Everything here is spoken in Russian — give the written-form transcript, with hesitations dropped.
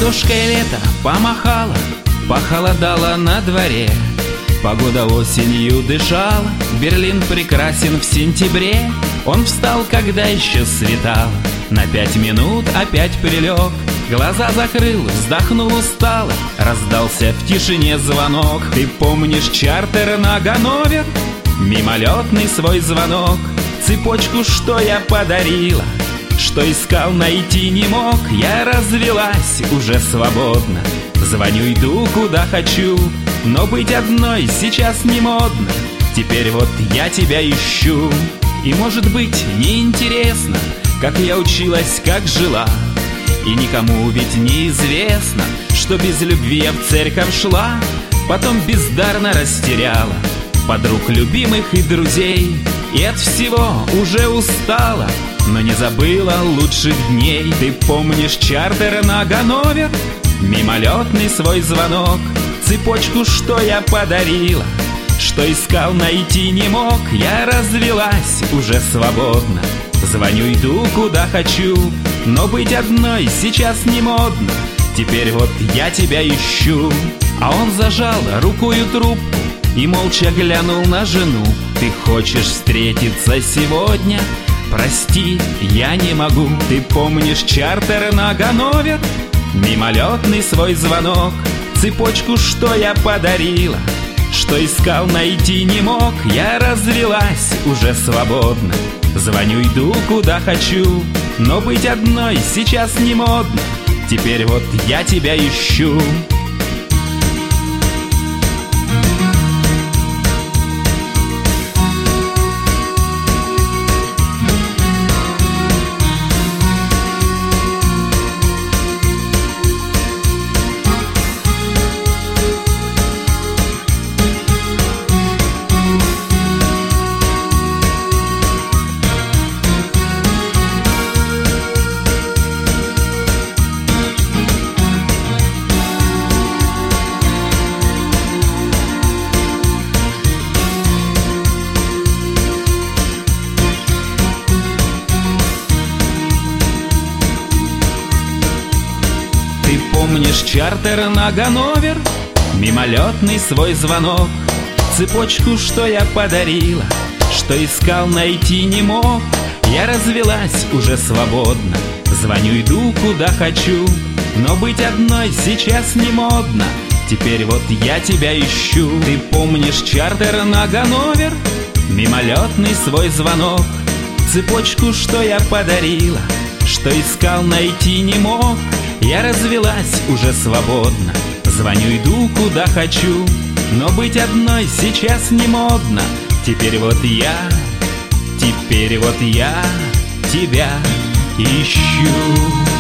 Ладошкой лето помахала, похолодало на дворе. Погода осенью дышала, Берлин прекрасен в сентябре. Он встал, когда еще светало, на 5 минут опять прилег. Глаза закрыл, вздохнул устало, раздался в тишине звонок. Ты помнишь чартер на Ганновер? Мимолетный свой звонок. Цепочку, что я подарила, что искал, найти не мог. Я развелась уже свободно, звоню, иду куда хочу. Но быть одной сейчас не модно, теперь вот я тебя ищу. И может быть неинтересно, как я училась, как жила. И никому ведь неизвестно, что без любви я в церковь шла. Потом бездарно растеряла подруг, любимых и друзей. И от всего уже устала, но не забыла лучших дней. Ты помнишь чартер на Ганновер? Мимолетный свой звонок. Цепочку, что я подарила, что искал, найти не мог. Я развелась уже свободно, звоню, иду куда хочу. Но быть одной сейчас не модно, теперь вот я тебя ищу. А он зажал рукою трубку и молча глянул на жену. Ты хочешь встретиться сегодня? Прости, я не могу. Ты помнишь чартер на Ганновер? Мимолетный свой звонок. Цепочку, что я подарила, что искал, найти не мог. Я развелась уже свободно, звоню, иду куда хочу. Но быть одной сейчас не модно, теперь вот я тебя ищу. Ты помнишь чартер на Ганновер? Мимолетный свой звонок. Цепочку, что я подарила, что искал, найти не мог. Я развелась уже свободно, звоню, иду куда хочу. Но быть одной сейчас не модно, теперь вот я тебя ищу. Ты помнишь чартер на Ганновер? Мимолетный свой звонок. Цепочку, что я подарила, что искал, найти не мог. Я развелась уже свободно, звоню, иду куда хочу. Но быть одной сейчас не модно, теперь вот я тебя ищу.